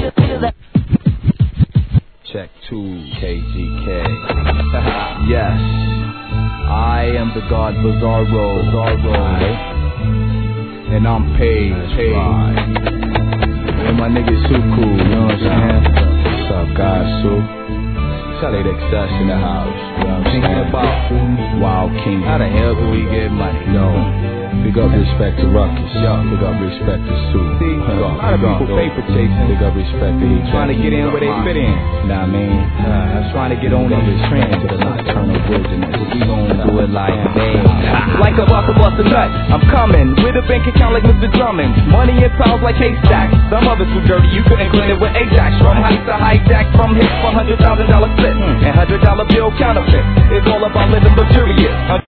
Check 2, KGK. Yes, I am the God Bizarro, and I'm paid. And my nigga Suku, you know what I'm saying? What's up, guys? Su? State Excess in the house. You know what I'm thinking about Wild King. How the hell do we get money? No. Big up respect to Ruckus. Big up respect to Sue. A lot of people paper chasing. Big up respect to each trying to get in where they fit in. Nah, I mean, trying to get on these trends to the nocturnal wilderness. We gon' do it like like a bust a nut. I'm coming with a bank account like Mr. Drummond. Money in piles like haystacks. Some of it's too dirty, you couldn't clean it with Ajax. From heights to hijack, from hits for $100,000 flip and $100 bill counterfeit. It's all about living luxurious.